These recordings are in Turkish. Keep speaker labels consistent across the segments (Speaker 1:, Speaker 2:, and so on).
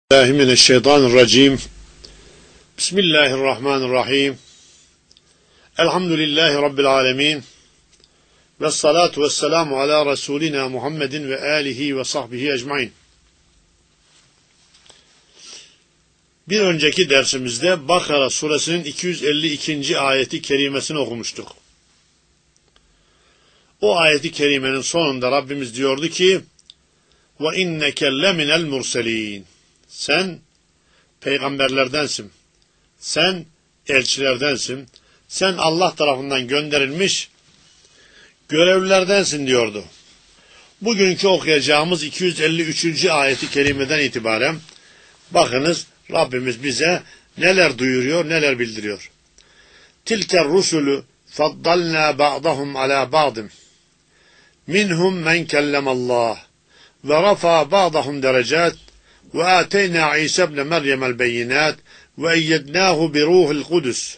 Speaker 1: Mineşşeytanirracim. Bismillahirrahmanirrahim. Elhamdülillahi Rabbil alemin. Vessalatu vesselamu ala Resulina Muhammedin ve alihi ve sahbihi ecmain. Bir önceki dersimizde Bakara suresinin 252. ayeti kerimesini okumuştuk. O ayeti kerimenin sonunda Rabbimiz diyordu ki: "Ve inneke leminel murselin." Sen peygamberlerdensin. Sen elçilerdensin. Sen Allah tarafından gönderilmiş görevlilerdensin diyordu. Bugünkü okuyacağımız 253. ayeti kerimeden itibaren bakınız Rabbimiz bize neler duyuruyor, neler bildiriyor. Tilker rusulü faddalna ba'dahum ala ba'dim. Minhum men kellemallah ve rafa ba'dahum derecat ve ateyna İsa ibn Meryem'el beyinat ve eyyednahu bi ruhil kudüs.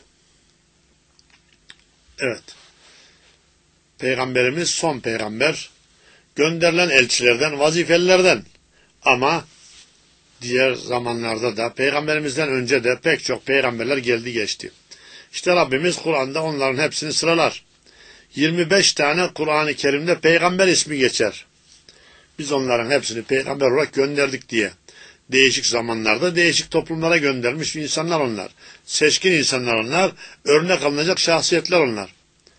Speaker 1: Evet. Peygamberimiz son peygamber. Gönderilen elçilerden, vazifelilerden. Ama diğer zamanlarda da peygamberimizden önce de pek çok peygamberler geldi geçti. İşte Rabbimiz Kur'an'da onların hepsini sıralar. 25 tane Kur'an-ı Kerim'de peygamber ismi geçer. Biz onların hepsini peygamber olarak gönderdik diye. Değişik zamanlarda değişik toplumlara göndermiş insanlar onlar. Seçkin insanlar onlar. Örnek alınacak şahsiyetler onlar.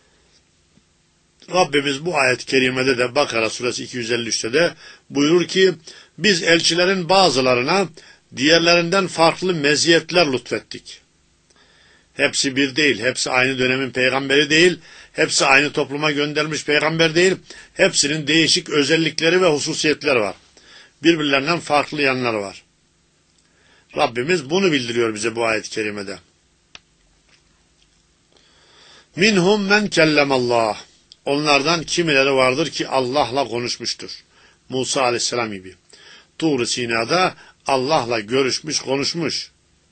Speaker 1: Rabbimiz bu ayet-i kerimede de Bakara suresi 253'te de buyurur ki: biz elçilerin bazılarına diğerlerinden farklı meziyetler lütfettik. Hepsi bir değil. Hepsi aynı dönemin peygamberi değil. Hepsi aynı topluma gönderilmiş peygamber değil. Hepsinin değişik özellikleri ve hususiyetleri var. Birbirlerinden farklı yanları var. Rabbimiz bunu bildiriyor bize bu ayet-i kerimede. Minhum men kellemallah. Onlardan kimileri vardır ki Allah'la konuşmuştur. Musa aleyhisselam gibi. Tur-u Sina'da Allah'la görüşmüş, konuşmuş.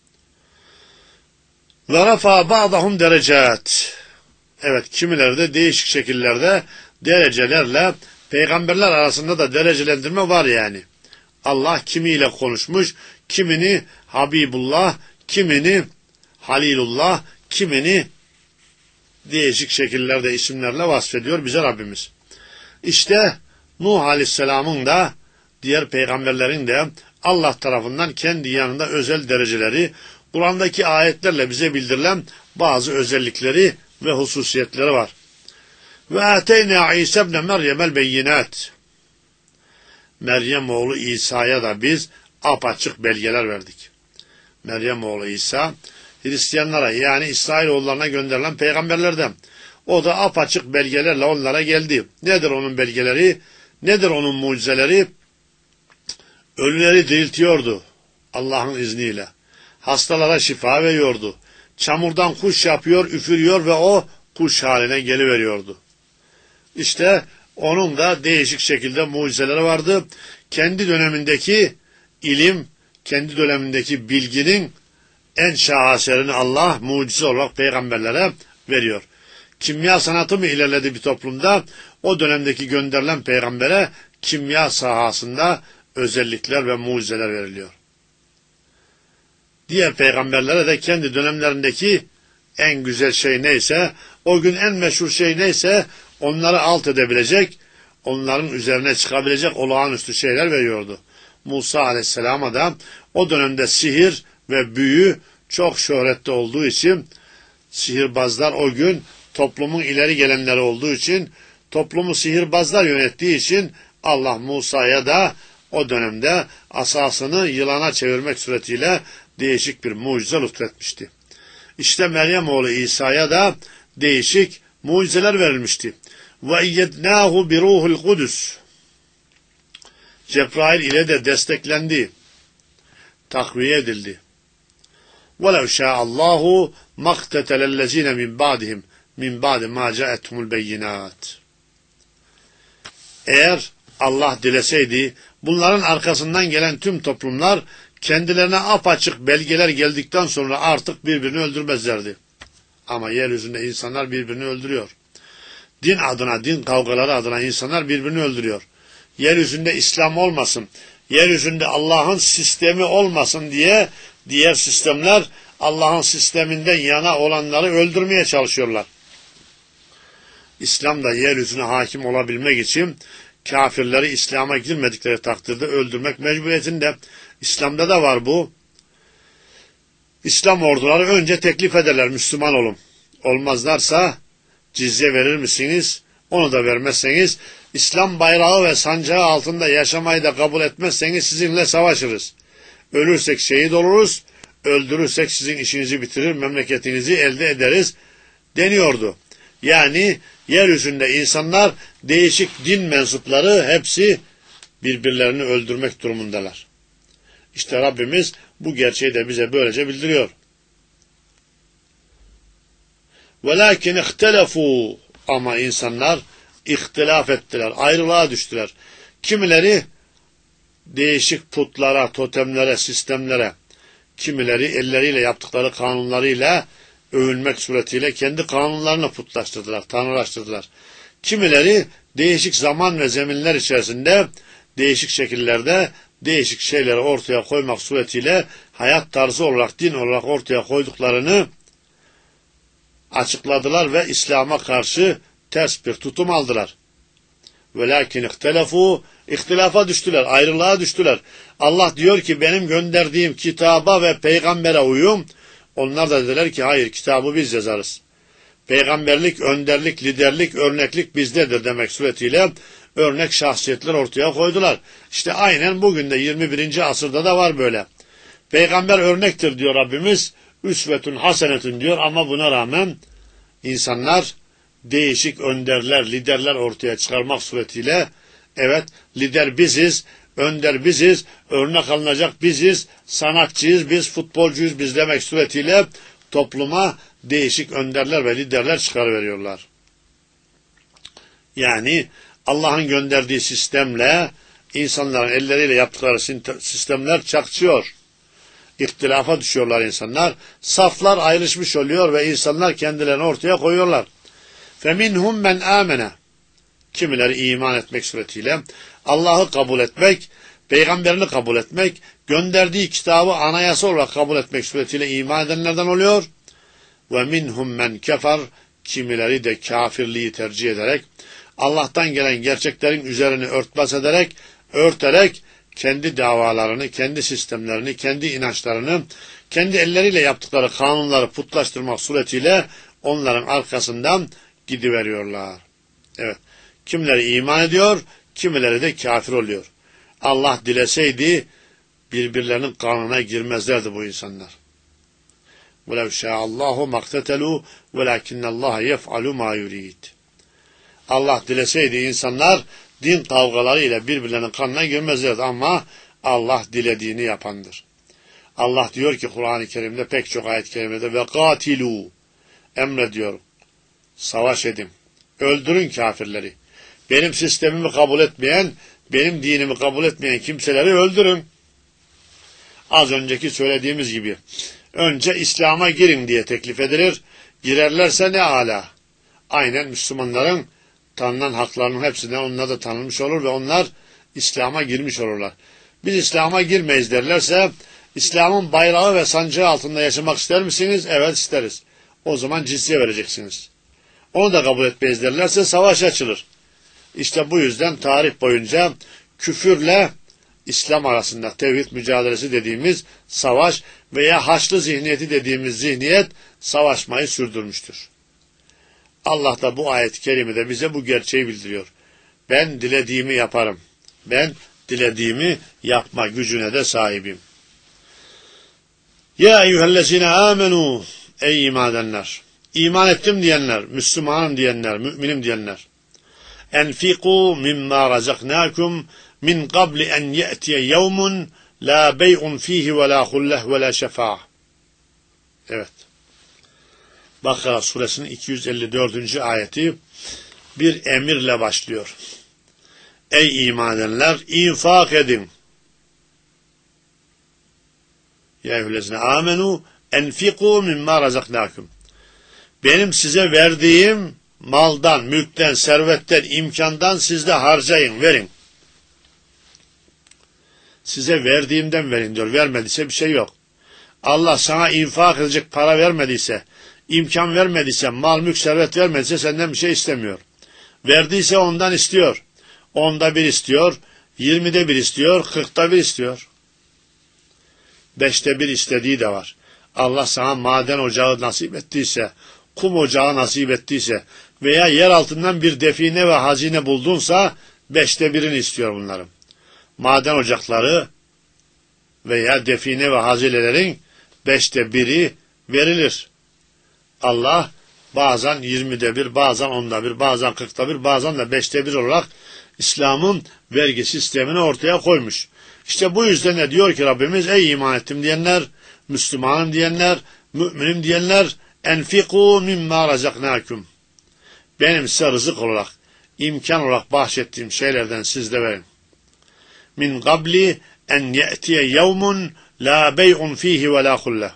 Speaker 1: Ve rafa ba'dahum derecat. Evet, kimileri de değişik şekillerde derecelerle peygamberler arasında da derecelendirme var yani. Allah kimiyle konuşmuş, kimini Habibullah, kimini Halilullah, kimini değişik şekillerde isimlerle vasfediyor bize Rabbimiz. İşte Nuh Aleyhisselam'ın da diğer peygamberlerin de Allah tarafından kendi yanında özel dereceleri, Kur'an'daki ayetlerle bize bildirilen bazı özellikleri ve hususiyetleri var. Ve ateyna İsa ibn Meryem'el beyinat. Meryem oğlu İsa'ya da biz apaçık belgeler verdik. Meryem oğlu İsa Hristiyanlara yani İsrailoğullarına gönderilen peygamberlerden. O da apaçık belgelerle onlara geldi. Nedir onun belgeleri? Nedir onun mucizeleri? Ölüleri diriltiyordu Allah'ın izniyle. Hastalara şifa veriyordu. Çamurdan kuş yapıyor, üfürüyor ve o kuş haline geliveriyordu. İşte onun da değişik şekilde mucizeleri vardı. Kendi dönemindeki ilim, kendi dönemindeki bilginin en şaheserini Allah mucize olarak peygamberlere veriyor. Kimya sanatı mı ilerledi bir toplumda? O dönemdeki gönderilen peygambere kimya sahasında özellikler ve mucizeler veriliyor. Diğer peygamberlere de kendi dönemlerindeki en güzel şey neyse, o gün en meşhur şey neyse onları alt edebilecek, onların üzerine çıkabilecek olağanüstü şeyler veriyordu. Musa Aleyhisselam'a da o dönemde sihir ve büyü çok şöhretli olduğu için, sihirbazlar o gün toplumun ileri gelenleri olduğu için, toplumu sihirbazlar yönettiği için Allah Musa'ya da o dönemde asasını yılana çevirmek suretiyle değişik bir mucize lütfetmişti. İşte Meryem oğlu İsa'ya da değişik mucizeler verilmişti. Ve eyyednahu bi ruhil kudüs. Cebrail ile de desteklendi, takviye edildi. وَلَوْ شَاءَ اللّٰهُ مَقْتَتَلَ الَّذ۪ينَ مِنْ بَعْدِهِمْ مِنْ بَعْدِ مَا جَاءَتْهُمُ الْبَيِّنَاتِ. Eğer Allah dileseydi, bunların arkasından gelen tüm toplumlar kendilerine apaçık belgeler geldikten sonra artık birbirini öldürmezlerdi. Ama yeryüzünde insanlar birbirini öldürüyor. Din adına, din kavgaları adına insanlar birbirini öldürüyor. Yeryüzünde İslam olmasın, Yeryüzünde Allah'ın sistemi olmasın diye diğer sistemler Allah'ın sisteminden yana olanları öldürmeye çalışıyorlar. İslam da yeryüzüne hakim olabilmek için kafirleri İslam'a girmedikleri takdirde öldürmek mecburiyetinde. İslam'da da var bu. İslam orduları önce teklif ederler, Müslüman olun. Olmazlarsa cizye verir misiniz? Onu da vermezseniz, İslam bayrağı ve sancağı altında yaşamayı da kabul etmezseniz sizinle savaşırız. Ölürsek şehit oluruz, öldürürsek sizin işinizi bitirir, memleketinizi elde ederiz deniyordu. Yani yeryüzünde insanlar, değişik din mensupları hepsi birbirlerini öldürmek durumundalar. İşte Rabbimiz bu gerçeği de bize böylece bildiriyor. وَلَكِنْ اِخْتَلَفُوا Ama insanlar ihtilaf ettiler, ayrılığa düştüler. Kimileri değişik putlara, totemlere, sistemlere, kimileri elleriyle yaptıkları kanunlarıyla övünmek suretiyle kendi kanunlarını putlaştırdılar, tanrılaştırdılar. Kimileri değişik zaman ve zeminler içerisinde, değişik şekillerde, değişik şeyleri ortaya koymak suretiyle hayat tarzı olarak, din olarak ortaya koyduklarını açıkladılar ve İslam'a karşı ters bir tutum aldılar. Velakin ihtelefu, ihtilafa düştüler, ayrılığa düştüler. Allah diyor ki benim gönderdiğim kitaba ve peygambere uyun. Onlar da dediler ki hayır, kitabı biz yazarız. Peygamberlik, önderlik, liderlik, örneklik bizdedir demek suretiyle örnek şahsiyetler ortaya koydular. İşte aynen bugün de 21. asırda da var böyle. Peygamber örnektir diyor Rabbimiz. Üsvetün hasenetün diyor ama buna rağmen insanlar değişik önderler, liderler ortaya çıkarmak suretiyle evet lider biziz, önder biziz, örnek alınacak biziz, sanatçıyız, biz futbolcuyuz biz demek suretiyle topluma değişik önderler ve liderler çıkarıveriyorlar. Yani Allah'ın gönderdiği sistemle insanların elleriyle yaptıkları sistemler çakışıyor. İhtilafa düşüyorlar insanlar. Saflar ayrışmış oluyor ve insanlar kendilerini ortaya koyuyorlar. فَمِنْهُمْ مَنْ آمَنَ Kimileri iman etmek suretiyle Allah'ı kabul etmek, peygamberini kabul etmek, gönderdiği kitabı anayasa olarak kabul etmek suretiyle iman edenlerden oluyor. وَمِنْهُمْ مَنْ كَفَرْ Kimileri de kafirliği tercih ederek, Allah'tan gelen gerçeklerin üzerini örterek kendi davalarını, kendi sistemlerini, kendi inançlarını, kendi elleriyle yaptıkları kanunları putlaştırmak suretiyle onların arkasından gidiveriyorlar. Evet. Kimileri iman ediyor, kimileri de kafir oluyor. Allah dileseydi birbirlerinin kanına girmezlerdi bu insanlar. وَلَوْ شَاءَ اللّٰهُ مَقْتَتَلُوا وَلَكِنَّ اللّٰهَ يَفْعَلُ مَا يُرِيدُ Allah dileseydi insanlar din kavgalarıyla birbirlerinin kanına girmezlerdi ama Allah dilediğini yapandır. Allah diyor ki Kur'an-ı Kerim'de pek çok ayet-i kerimede ve katilu emrediyor. Savaş edin. Öldürün kafirleri. Benim sistemimi kabul etmeyen, benim dinimi kabul etmeyen kimseleri öldürün. Az önceki söylediğimiz gibi önce İslam'a girin diye teklif edilir. Girerlerse ne âlâ. Aynen Müslümanların tanınan haklarının hepsinden onlar da tanınmış olur ve onlar İslam'a girmiş olurlar. Biz İslam'a girmeyiz derlerse İslam'ın bayrağı ve sancağı altında yaşamak ister misiniz? Evet isteriz. O zaman cizye vereceksiniz. Onu da kabul etmeyiz derlerse savaş açılır. İşte bu yüzden tarih boyunca küfürle İslam arasında tevhid mücadelesi dediğimiz savaş veya haçlı zihniyeti dediğimiz zihniyet savaşmayı sürdürmüştür. Allah da bu ayet-i kerimede bize bu gerçeği bildiriyor. Ben dilediğimi yaparım. Ben dilediğimi yapma gücüne de sahibim. Ya eyyühellezine amenu ey iman edenler. İman ettim diyenler, Müslümanım diyenler, müminim diyenler. Enfiku mimma razaknakum min qabli en ye'tiye yevmun la bey'un fihi ve la hulleh ve la şefa'a. Evet. Bakara suresinin 254. ayeti bir emirle başlıyor. Ey iman edenler, infak edin. Ya eyyühellezine amenu enfiku mimma razaknakum. Benim size verdiğim maldan, mülkten, servetten, imkandan siz de harcayın, verin. size verdiğimden verin diyor. Vermediyse bir şey yok. Allah sana infak edecek para vermediyse, imkan vermediyse, mal mülk servet vermediyse senden bir şey istemiyor. Verdiyse ondan istiyor. 10'da 1 istiyor, 20'de 1 istiyor, 40'da 1 istiyor. 5'te 1 istediği de var. Allah sana maden ocağı nasip ettiyse, kum ocağı nasip ettiyse veya yer altından bir define ve hazine buldunsa 5'te 1'ini istiyor bunların. Maden ocakları veya define ve hazinelerin 5'te 1'i verilir. Allah bazen 20'de 1, bazen 10'da 1, bazen 40'da 1, bazen de 5'te 1 olarak İslam'ın vergi sistemini ortaya koymuş. İşte bu yüzden de diyor ki Rabbimiz, ey iman ettim diyenler, Müslümanım diyenler, müminim diyenler, enfikû mimmâ razaknâkum. Benim size rızık olarak, imkan olarak bahşettiğim şeylerden siz de verin. Min qabli en ye'tiye yevmun la bey'un fihi ve la hulle.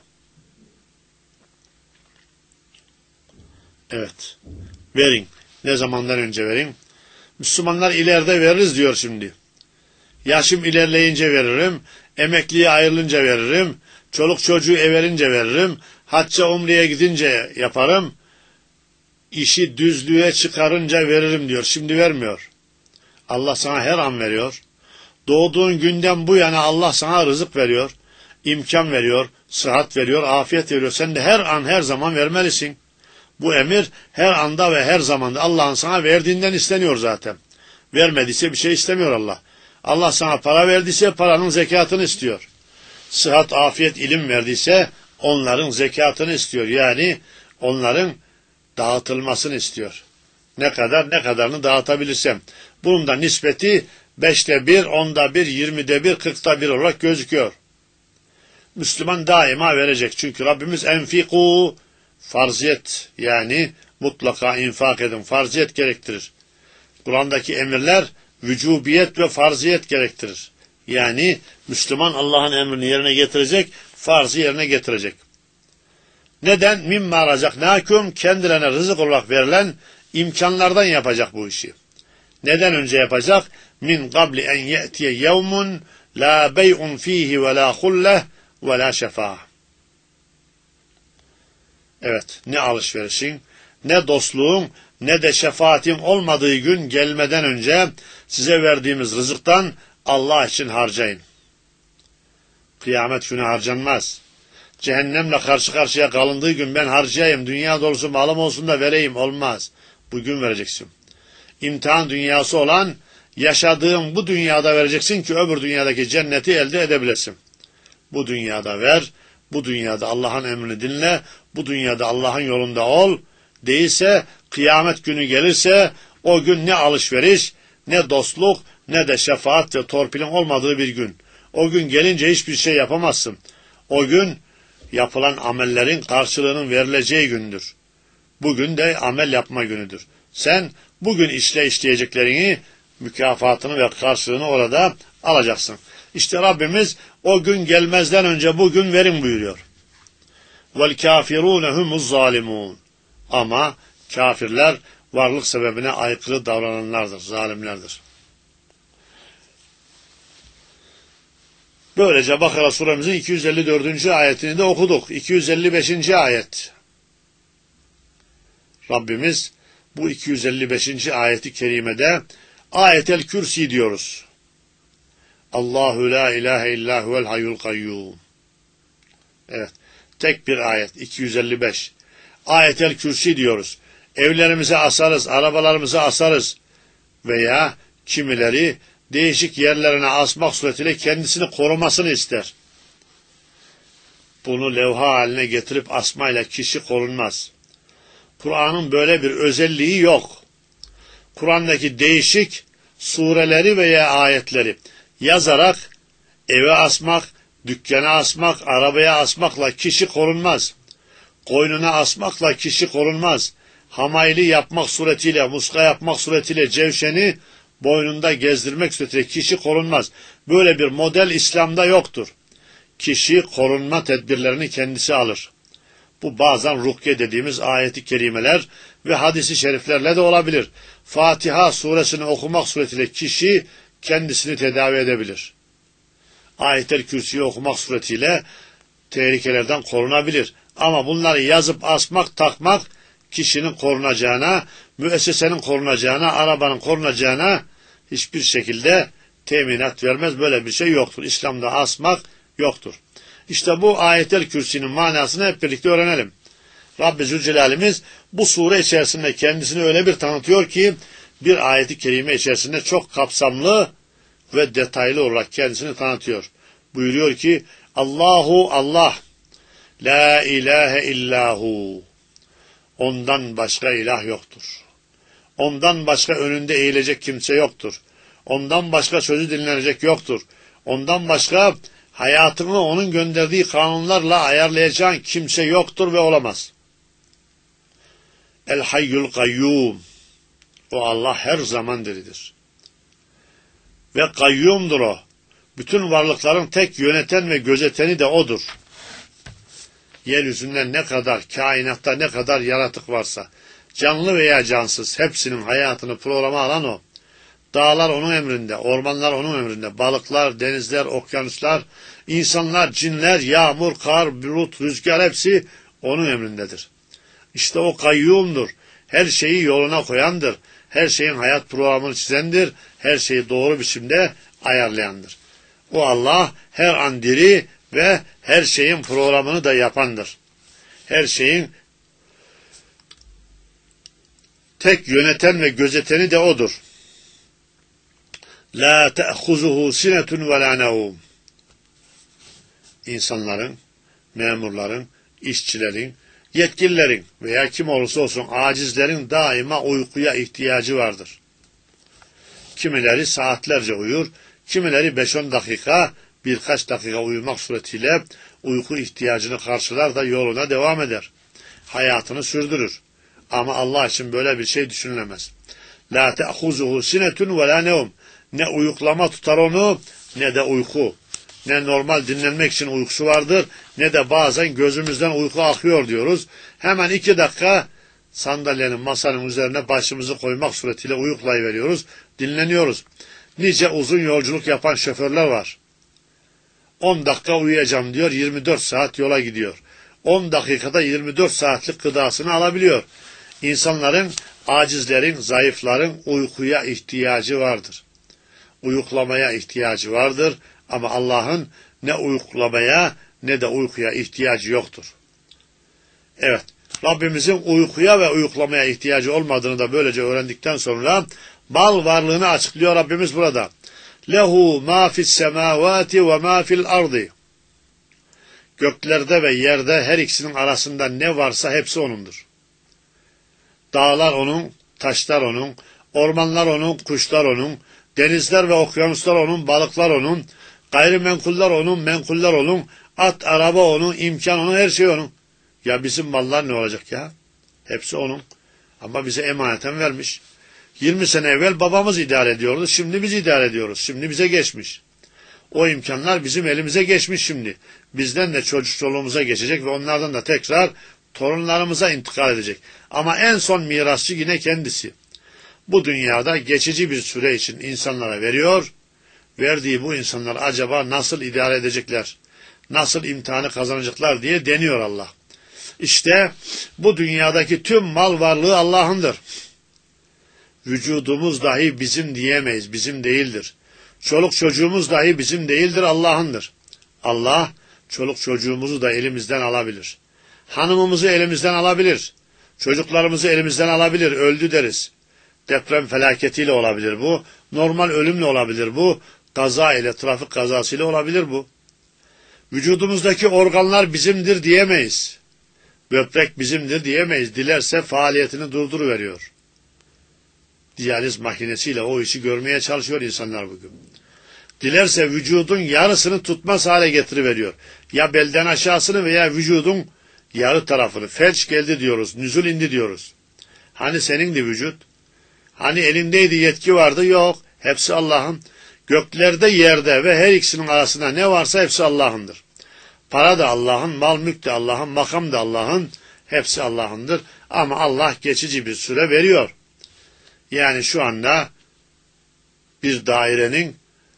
Speaker 1: Evet. Verin. Ne zamandan önce verin? Müslümanlar ileride veririz diyor şimdi. Yaşım ilerleyince veririm, emekliye ayrılınca veririm, çoluk çocuğu everince veririm, hacca umreye gidince yaparım, işi düzlüğe çıkarınca veririm diyor. Şimdi vermiyor. Allah sana her an veriyor. Doğduğun günden bu yana Allah sana rızık veriyor, imkan veriyor, sıhhat veriyor, afiyet veriyor. Sen de her an her zaman vermelisin. Bu emir her anda ve her zamanda Allah'ın sana verdiğinden isteniyor zaten. Vermediyse bir şey istemiyor Allah. Allah sana para verdiyse paranın zekatını istiyor. Sıhhat, afiyet, ilim verdiyse onların zekatını istiyor. Yani onların dağıtılmasını istiyor. Ne kadarını dağıtabilirsem. Bunun da nispeti 5'te 1, 10'da 1, 20'de 1, 40'da 1 olarak gözüküyor. Müslüman daima verecek. Çünkü Rabbimiz enfikû, farziyet, yani mutlaka infak edin. Farziyet gerektirir. Kur'an'daki emirler vücubiyet ve farziyet gerektirir. Yani Müslüman Allah'ın emrini yerine getirecek, farzı yerine getirecek. Neden? Mimma razaknâkum, kendilerine rızık olarak verilen imkanlardan yapacak bu işi. Neden önce yapacak? Min qabli en ye'tiye yevmun la bey'un fihi ve la hulleh ve la şefâ. Evet, ne alışverişin, ne dostluğun, ne de şefaatin olmadığı gün gelmeden önce size verdiğimiz rızıktan Allah için harcayın. Kıyamet günü harcanmaz. Cehennemle karşı karşıya kalındığı gün ben harcayayım, dünya dolusu malım olsun da vereyim, olmaz. Bugün vereceksin. İmtihan dünyası olan yaşadığın bu dünyada vereceksin ki öbür dünyadaki cenneti elde edebilesin. Bu dünyada ver, bu dünyada Allah'ın emrini dinle, bu dünyada Allah'ın yolunda ol. Değilse kıyamet günü gelirse o gün ne alışveriş, ne dostluk, ne de şefaat ve torpilin olmadığı bir gün. O gün gelince hiçbir şey yapamazsın. O gün yapılan amellerin karşılığının verileceği gündür. Bugün de amel yapma günüdür. Sen bugün işleyeceklerini, mükafatını ve karşılığını orada alacaksın. İşte Rabbimiz o gün gelmezden önce bugün verin buyuruyor. وَالْكَافِرُونَ هُمُ الظَّالِمُونَ. Ama kafirler varlık sebebine aykırı davrananlardır, zalimlerdir. Böylece Bakara suremizin 254. ayetini de okuduk. 255. ayet. Rabbimiz bu 255. ayeti kerimede ayetel kürsi diyoruz. Allahu la ilahe illa huvel hayyul kayyum. Evet. Tek bir ayet. 255. Ayetel kürsi diyoruz. Evlerimize asarız, arabalarımıza asarız veya kimileri değişik yerlerine asmak suretiyle kendisini korumasını ister. Bunu levha haline getirip asmayla kişi korunmaz. Kur'an'ın böyle bir özelliği yok. Kur'an'daki değişik sureleri veya ayetleri yazarak eve asmak, dükkana asmak, arabaya asmakla kişi korunmaz. Koynuna asmakla kişi korunmaz. Hamayli yapmak suretiyle, muska yapmak suretiyle cevşeni boynunda gezdirmek suretiyle kişi korunmaz. Böyle bir model İslam'da yoktur. Kişi korunma tedbirlerini kendisi alır. Bu bazen rukiye dediğimiz ayeti kerimeler ve hadisi şeriflerle de olabilir. Fatiha suresini okumak suretiyle kişi kendisini tedavi edebilir. Ayet-el Kürsi'yi okumak suretiyle tehlikelerden korunabilir. Ama bunları yazıp asmak, takmak kişinin korunacağına, müessesenin korunacağına, arabanın korunacağına hiçbir şekilde teminat vermez. Böyle bir şey yoktur. İslam'da asmak yoktur. İşte bu Ayet-el Kürsi'nin manasını hep birlikte öğrenelim. Rabbi Zülcelal'imiz bu sure içerisinde kendisini öyle bir tanıtıyor ki bir ayet-i kerime içerisinde çok kapsamlı ve detaylı olarak kendisini tanıtıyor. Buyuruyor ki Allahu Allah, la ilahe illahu. Ondan başka ilah yoktur. Ondan başka önünde eğilecek kimse yoktur. Ondan başka sözü dinlenecek yoktur. Ondan başka hayatını onun gönderdiği kanunlarla ayarlayacağın kimse yoktur ve olamaz. El hayyul kayyum. O Allah her zaman diridir. Ve kayyumdur o. Bütün varlıkların tek yöneten ve gözeteni de odur. Yeryüzünde ne kadar, kainatta ne kadar yaratık varsa, canlı veya cansız, hepsinin hayatını programa alan o. Dağlar onun emrinde, ormanlar onun emrinde, balıklar, denizler, okyanuslar, insanlar, cinler, yağmur, kar, bulut, rüzgar hepsi onun emrindedir. İşte o kayyumdur. Her şeyi yoluna koyandır. Her şeyin hayat programını çizendir. Her şeyi doğru biçimde ayarlayandır. O Allah her an diri ve her şeyin programını da yapandır. Her şeyin tek yöneten ve gözeteni de odur. La te'huzuhu sinetun ve la nevum. İnsanların, memurların, işçilerin, yetkililerin veya kim olursa olsun acizlerin daima uykuya ihtiyacı vardır. Kimileri saatlerce uyur, kimileri 5-10 dakika, birkaç dakika uyumak suretiyle uyku ihtiyacını karşılar da yoluna devam eder. Hayatını sürdürür. Ama Allah için böyle bir şey düşünülemez. La te'huzuhu sinetun ve la nevum. Ne uyuklama tutar onu, ne de uyku. Ne normal dinlenmek için uykusu vardır, ne de bazen gözümüzden uyku akıyor diyoruz. Hemen 2 dakika sandalyenin, masanın üzerine başımızı koymak suretiyle uyuklayıveriyoruz, dinleniyoruz. Nice uzun yolculuk yapan şoförler var. 10 dakika uyuyacağım diyor, 24 saat yola gidiyor. 10 dakikada 24 saatlik gıdasını alabiliyor. İnsanların, acizlerin, zayıfların uykuya ihtiyacı vardır. Uyuklamaya ihtiyacı vardır. Ama Allah'ın ne uyuklamaya ne de uykuya ihtiyacı yoktur. Evet, Rabbimizin uykuya ve uyuklamaya ihtiyacı olmadığını da böylece öğrendikten sonra mal varlığını açıklıyor Rabbimiz burada. Lehu ma fis semavati ve ma fil ardı. Göklerde ve yerde her ikisinin arasında ne varsa hepsi O'nundur. Dağlar O'nun, taşlar O'nun, ormanlar O'nun, kuşlar O'nun, denizler ve okyanuslar O'nun, balıklar O'nun, gayrimenkuller O'nun, menkuller O'nun, at, araba O'nun, imkan O'nun, her şey O'nun. Ya bizim mallar ne olacak ya? Hepsi O'nun. Ama bize emaneten vermiş. 20 sene evvel babamız idare ediyordu, şimdi biz idare ediyoruz. Şimdi bize geçmiş. O imkanlar bizim elimize geçmiş şimdi. Bizden de çoluğumuza geçecek ve onlardan da tekrar torunlarımıza intikal edecek. Ama en son mirasçı yine kendisi. Bu dünyada geçici bir süre için insanlara veriyor. Verdiği bu insanlar acaba nasıl idare edecekler? Nasıl imtihanı kazanacaklar diye deniyor Allah. İşte bu dünyadaki tüm mal varlığı Allah'ındır. Vücudumuz dahi bizim diyemeyiz, bizim değildir. Çoluk çocuğumuz dahi bizim değildir, Allah'ındır. Allah çoluk çocuğumuzu da elimizden alabilir. Hanımımızı elimizden alabilir. Çocuklarımızı elimizden alabilir, öldü deriz. Deprem felaketiyle olabilir bu. Normal ölümle olabilir bu. Kaza ile, trafik kazasıyla olabilir bu. Vücudumuzdaki organlar bizimdir diyemeyiz. Böbrek bizimdir diyemeyiz. Dilerse faaliyetini durduruveriyor. Diyaliz makinesiyle o işi görmeye çalışıyor insanlar bugün. Dilerse vücudun yarısını tutmaz hale getiriveriyor. Ya belden aşağısını veya vücudun yarı tarafını. Felç geldi diyoruz, nüzul indi diyoruz. Hani senindi vücut? Hani elindeydi, yetki vardı? Yok. Hepsi Allah'ın. Göklerde, yerde ve her ikisinin arasında ne varsa hepsi Allah'ındır. Para da Allah'ın, mal mülk de Allah'ın, makam da Allah'ın. Hepsi Allah'ındır. Ama Allah geçici bir süre veriyor. Yani şu anda bir dairenin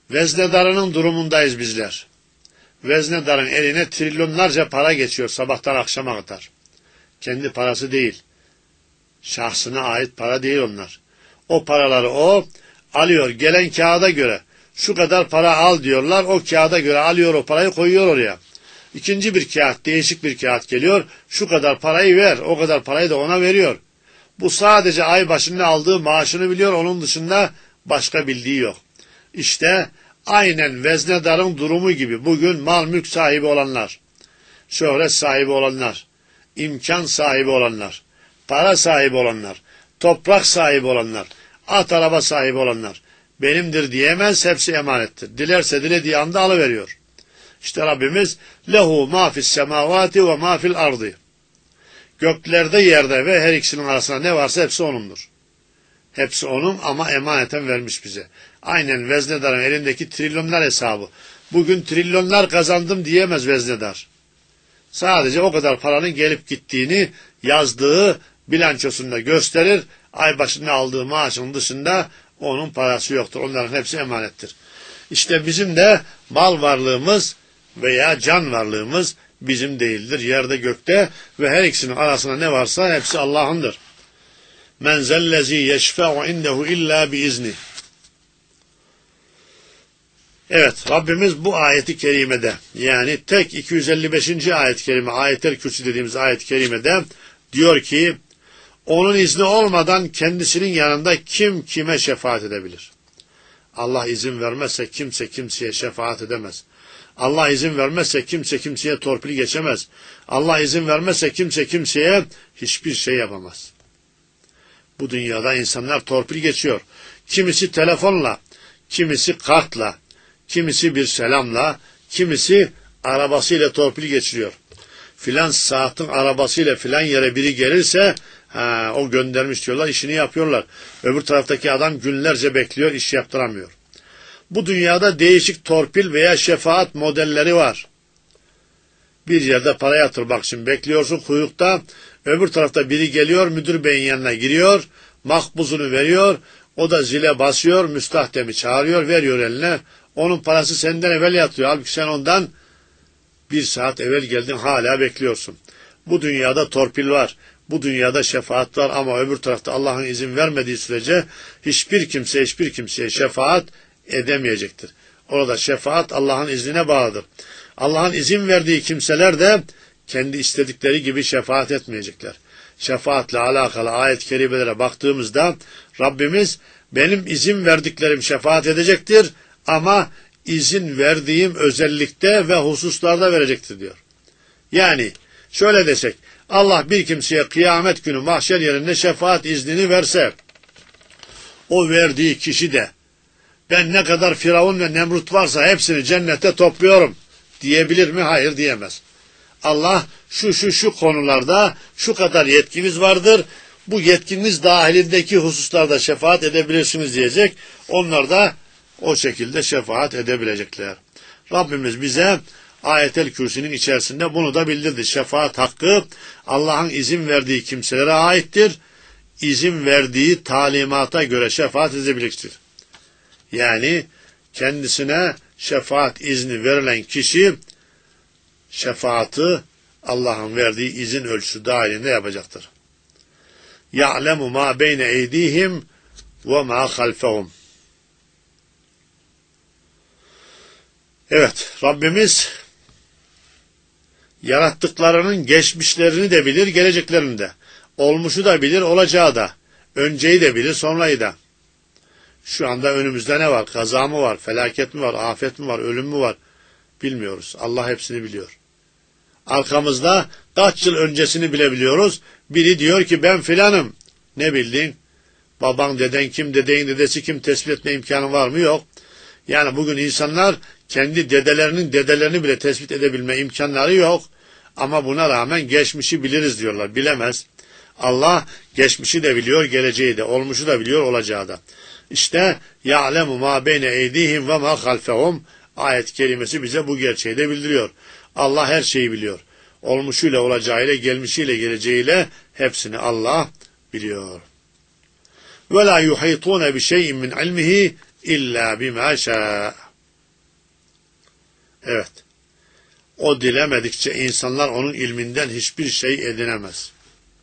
Speaker 1: Veznedarının durumundayız bizler. Veznedarın eline trilyonlarca para geçiyor sabahtan akşama kadar. Kendi parası değil. Şahsına ait para değil onlar. O paraları o alıyor gelen kağıda göre. Şu kadar para al diyorlar. O kağıda göre alıyor o parayı koyuyor oraya. İkinci bir kağıt, değişik bir kağıt geliyor. Şu kadar parayı ver. O kadar parayı da ona veriyor. Bu sadece ay başında aldığı maaşını biliyor. Onun dışında başka bildiği yok. İşte aynen veznedarın durumu gibi bugün mal mülk sahibi olanlar, şöhret sahibi olanlar, imkan sahibi olanlar, para sahibi olanlar, toprak sahibi olanlar, at araba sahibi olanlar, benimdir diyemez, hepsi emanettir. Dilerse dilediği anda alıveriyor. İşte Rabbimiz lehu ma fis semavati ve ma fil ardı. Göklerde, yerde ve her ikisinin arasında ne varsa hepsi O'nundur. Hepsi O'nun ama emaneten vermiş bize. Aynen veznedarın elindeki trilyonlar hesabı. Bugün trilyonlar kazandım diyemez veznedar. Sadece o kadar paranın gelip gittiğini yazdığı bilançosunda gösterir. Ay başında aldığı maaşın dışında onun parası yoktur. Onların hepsi emanettir. İşte bizim de mal varlığımız veya can varlığımız bizim değildir. Yerde gökte ve her ikisinin arasında ne varsa hepsi Allah'ındır. Men zellezi yeşfe'u indehu illa biizni. Evet, Rabbimiz bu ayeti kerimede, yani tek 255. ayet-i kerime, Ayet-el Kürsi dediğimiz ayet-i kerimede diyor ki, onun izni olmadan kendisinin yanında kim kime şefaat edebilir? Allah izin vermezse kimse kimseye şefaat edemez. Allah izin vermezse kimse kimseye torpil geçemez. Allah izin vermezse kimse kimseye hiçbir şey yapamaz. Bu dünyada insanlar torpil geçiyor. Kimisi telefonla, kimisi kartla, kimisi bir selamla, kimisi arabasıyla torpil geçiriyor. Filan saatin arabasıyla filan yere biri gelirse o göndermiş diyorlar, işini yapıyorlar. Öbür taraftaki adam günlerce bekliyor, iş yaptıramıyor. Bu dünyada değişik torpil veya şefaat modelleri var. Bir yerde para yatırmak için bekliyorsun kuyrukta, öbür tarafta biri geliyor, müdür beyin yanına giriyor, makbuzunu veriyor, o da zile basıyor, müstahdemi çağırıyor, veriyor eline, onun parası senden evvel yatıyor. Halbuki sen ondan 1 saat evvel geldin, hala bekliyorsun. Bu dünyada torpil var, bu dünyada şefaat var ama öbür tarafta Allah'ın izin vermediği sürece hiçbir kimseye şefaat edemeyecektir. Orada şefaat Allah'ın iznine bağlıdır. Allah'ın izin verdiği kimseler de kendi istedikleri gibi şefaat etmeyecekler. Şefaatle alakalı ayet-i kerimelere baktığımızda Rabbimiz benim izin verdiklerim şefaat edecektir ama izin verdiğim özellikte ve hususlarda verecektir diyor. Yani şöyle desek, Allah bir kimseye kıyamet günü mahşer yerinde şefaat iznini verse, o verdiği kişi de ben ne kadar Firavun ve Nemrut varsa hepsini cennete topluyorum diyebilir mi? Hayır, diyemez. Allah şu konularda şu kadar yetkiniz vardır, bu yetkiniz dahilindeki hususlarda şefaat edebilirsiniz diyecek. Onlar da o şekilde şefaat edebilecekler. Rabbimiz bize Ayet-el Kürsi'nin içerisinde bunu da bildirdi. Şefaat hakkı Allah'ın izin verdiği kimselere aittir. İzin verdiği talimata göre şefaat edebilecektir. Yani kendisine şefaat izni verilen kişi şefaati Allah'ın verdiği izin ölçüsü dahilinde yapacaktır. يَعْلَمُ مَا بَيْنَ اَيْدِيهِمْ وَمَا خَلْفَهُمْ. Evet, Rabbimiz yarattıklarının geçmişlerini de bilir, geleceklerini de. Olmuşu da bilir, olacağı da. Önceyi de bilir, sonrayı da. Şu anda önümüzde ne var? Kaza mı var? Felaket mi var? Afet mi var? Ölüm mü var? Bilmiyoruz. Allah hepsini biliyor. Arkamızda kaç yıl öncesini bile biliyoruz. Biri diyor ki ben filanım. Ne bildin? Baban, deden kim, dedeğin dedesi kim tespit etme imkanı var mı? Yok. Yani bugün insanlar kendi dedelerinin dedelerini bile tespit edebilme imkanları yok. Ama buna rağmen geçmişi biliriz diyorlar. Bilemez. Allah geçmişi de biliyor, geleceği de, olmuşu da biliyor, olacağı da. İşte يَعْلَمُ مَا بَيْنَ اَيْدِيهِمْ وَمَا خَلْفَهُمْ ayet kelimesi bize bu gerçeği de bildiriyor. Allah her şeyi biliyor. Olmuşuyla, olacağıyla, gelmişiyle, geleceğiyle hepsini Allah biliyor. وَلَا يُحِيطُونَ بِشَيْءٍ مِنْ عِلْمِهِ اِلَّا بِمَا شَاءَ. Evet. O dilemedikçe insanlar onun ilminden hiçbir şey edinemez.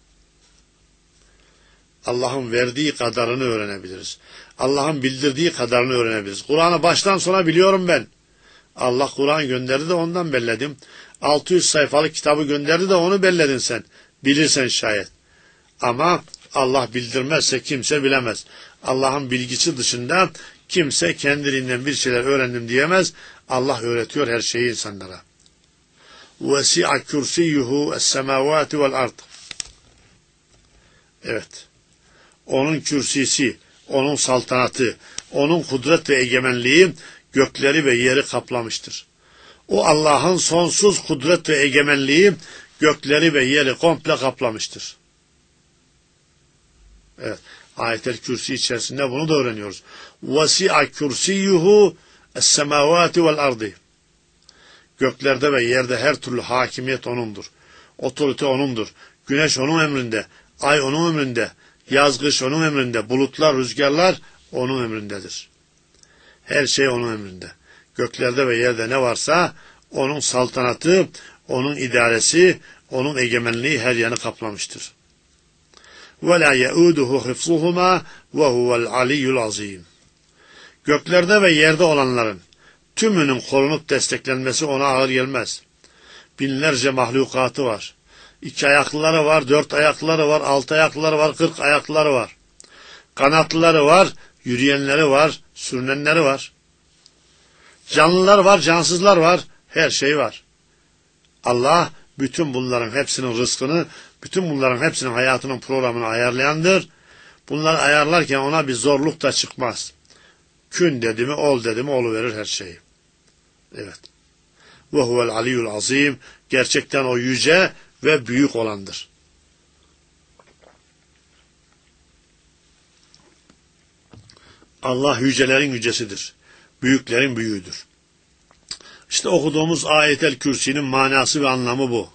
Speaker 1: Allah'ın verdiği kadarını öğrenebiliriz. Allah'ın bildirdiği kadarını öğrenebiliriz. Kur'an'ı baştan sona biliyorum ben. Allah Kur'an gönderdi de ondan belledim. 600 sayfalık kitabı gönderdi de onu belledin sen. Bilirsen şayet. Ama Allah bildirmezse kimse bilemez. Allah'ın bilgisi dışında kimse kendiliğinden bir şeyler öğrendim diyemez. Allah öğretiyor her şeyi insanlara. وَسِعَ كُرْسِيُّهُ السَّمَاوَاتِ وَالْأَرْضِ. Evet. Onun kürsisi, onun saltanatı, onun kudret ve egemenliği gökleri ve yeri kaplamıştır. O Allah'ın sonsuz kudret ve egemenliği gökleri ve yeri komple kaplamıştır. Evet. Ayet-el Kürsi içerisinde bunu da öğreniyoruz. وَسِعَ كُرْسِيُّهُ السَّمَاوَاتِ وَالْأَرْضِ. Göklerde ve yerde her türlü hakimiyet O'nundur. Otorite O'nundur. Güneş O'nun emrinde, ay O'nun emrinde, yaz kış O'nun emrinde, bulutlar, rüzgarlar O'nun emrindedir. Her şey O'nun emrinde. Göklerde ve yerde ne varsa O'nun saltanatı, O'nun idaresi, O'nun egemenliği her yanı kaplamıştır. وَلَا يَؤُودُهُ حِفْظُهُمَا وَهُوَ الْعَلِيُّ الْعَظِيمُ. Göklerde ve yerde olanların tümünün korunup desteklenmesi ona ağır gelmez. Binlerce mahlukatı var. 2 ayaklıları var, 4 ayaklıları var, 6 ayaklıları var, 40 ayaklıları var. Kanatlıları var, yürüyenleri var, sürünenleri var. Canlılar var, cansızlar var, her şey var. Allah bütün bunların hepsinin rızkını, bütün bunların hepsinin hayatının programını ayarlayandır. Bunları ayarlarken ona bir zorluk da çıkmaz. Kün dedi mi, ol dedi mi, oluverir her şeyi. Evet. Ve huvel aliyyul azim. Gerçekten o yüce ve büyük olandır. Allah yücelerin yücesidir. Büyüklerin büyüğüdür. İşte okuduğumuz Ayet-el Kürsi'nin manası ve anlamı bu.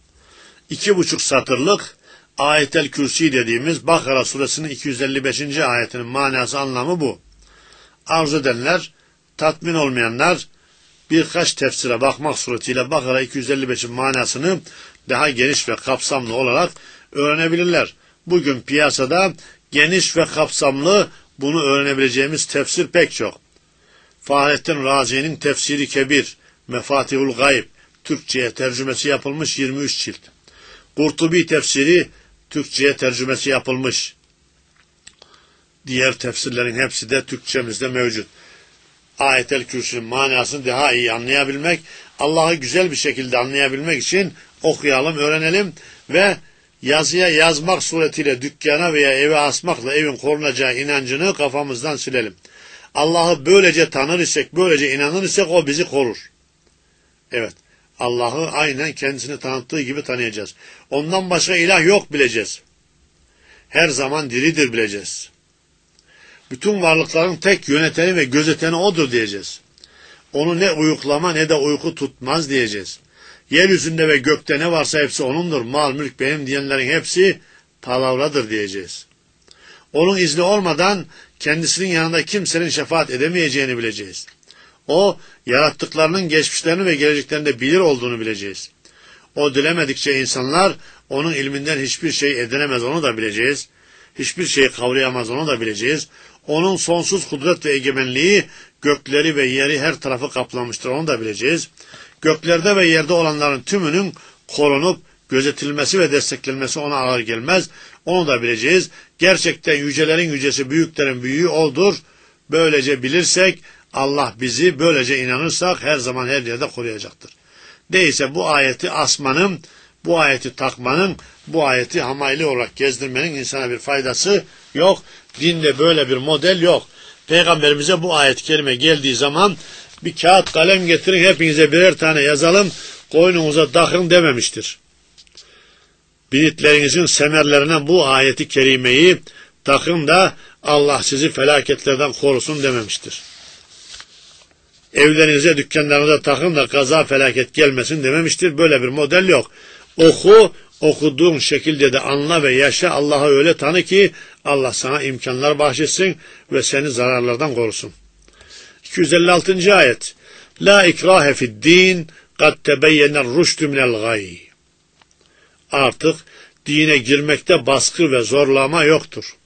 Speaker 1: 2,5 satırlık Ayet-el Kürsi dediğimiz Bakara suresinin 255. ayetinin manası, anlamı bu. Arzu edenler, tatmin olmayanlar birkaç tefsire bakmak suretiyle Bakara 255'in manasını daha geniş ve kapsamlı olarak öğrenebilirler. Bugün piyasada geniş ve kapsamlı bunu öğrenebileceğimiz tefsir pek çok. Fahrettin Razi'nin Tefsiri Kebir, Mefatihul Gayb, Türkçe'ye tercümesi yapılmış 23 cilt. Kurtubi tefsiri Türkçe'ye tercümesi yapılmış. Diğer tefsirlerin hepsi de Türkçemizde mevcut. Ayet-el Kürsi'nin manasını daha iyi anlayabilmek, Allah'ı güzel bir şekilde anlayabilmek için okuyalım, öğrenelim ve yazıya yazmak suretiyle dükkana veya eve asmakla evin korunacağı inancını kafamızdan silelim. Allah'ı böylece tanır isek, böylece inanır isek o bizi korur. Evet, Allah'ı aynen kendisini tanıttığı gibi tanıyacağız. Ondan başka ilah yok bileceğiz. Her zaman diridir bileceğiz. Bütün varlıkların tek yöneteni ve gözeteni O'dur diyeceğiz. Onu ne uyuklama ne de uyku tutmaz diyeceğiz. Yeryüzünde ve gökte ne varsa hepsi O'nundur. Mal, mülk benim diyenlerin hepsi palavradır diyeceğiz. Onun izni olmadan kendisinin yanında kimsenin şefaat edemeyeceğini bileceğiz. O, yarattıklarının geçmişlerini ve geleceklerini de bilir olduğunu bileceğiz. O dilemedikçe insanlar onun ilminden hiçbir şey edinemez, onu da bileceğiz. Hiçbir şeyi kavrayamaz, onu da bileceğiz. Onun sonsuz kudret ve egemenliği gökleri ve yeri her tarafı kaplamıştır, onu da bileceğiz. Göklerde ve yerde olanların tümünün korunup gözetilmesi ve desteklenmesi ona ağır gelmez, onu da bileceğiz. Gerçekten yücelerin yücesi, büyüklerin büyüğü O'dur. Böylece bilirsek, Allah bizi böylece inanırsak her zaman her yerde koruyacaktır. Değilse bu ayeti asmanın, bu ayeti takmanın, bu ayeti hamayli olarak gezdirmenin insana bir faydası yok. Dinde böyle bir model yok. Peygamberimize bu ayet-i kerime geldiği zaman bir kağıt kalem getirin, hepinize birer tane yazalım, koynunuza takın dememiştir. Biritlerinizin semerlerine bu ayeti kerimeyi takın da Allah sizi felaketlerden korusun dememiştir. Evlerinize, dükkanlarınıza takın da kaza felaket gelmesin dememiştir. Böyle bir model yok. Oku, okuduğun şekilde de anla ve yaşa, Allah'ı öyle tanı ki Allah sana imkanlar bahşetsin ve seni zararlardan korusun. 256. ayet. La ikrahe fi'd-din kad tebeyyener rüştü minel gay. Artık dine girmekte baskı ve zorlama yoktur.